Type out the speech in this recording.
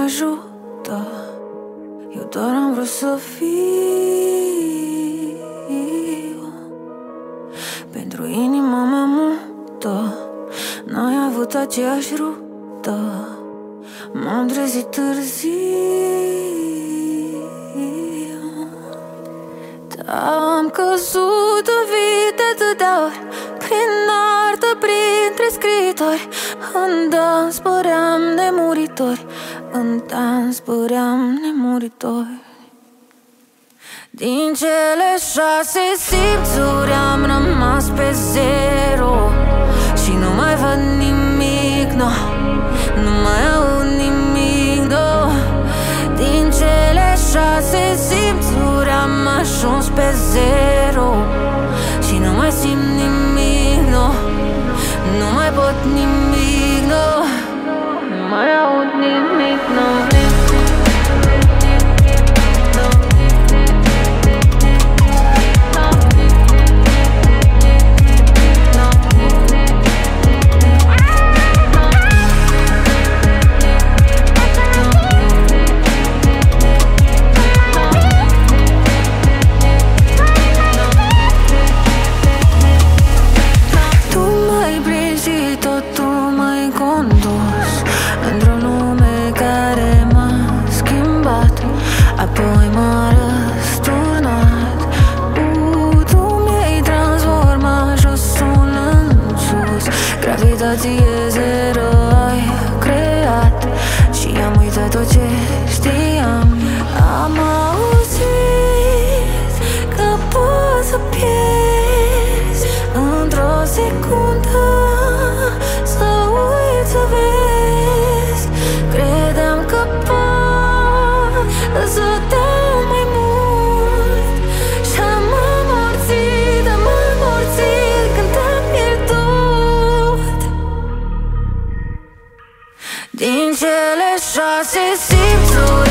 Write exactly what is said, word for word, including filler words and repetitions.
ajută. Eu doar am vrut să fiu pentru inima mea mută. N-ai avut aceeași rută. M-am trezit târziu, am căzut în vid de atâtea ori, prin artă, printre scritori. În dans păream nemuritori, în dans păream nemuritori. Din cele șase simțuri am rămas pe zero și nu mai văd nimic, no. Nu mai aud nimic, no. Din cele șase simțuri am ajuns pe zero și nu mai simt nimic, no. Nu mai pot nimic, no. Nu mai aud nimic, no. Apoi m-a răsturnat. uh, Tu mi-ai transformat josul în sus. Gravitație zero ai creat și am uitat tot ce știam. Am auzit că poți să pierzi într-o secundă, să uiți, să vezi. Credeam că să dau mai mult și-am amorțit, am amorțit când te-am pierdut. Din cele șase simțuri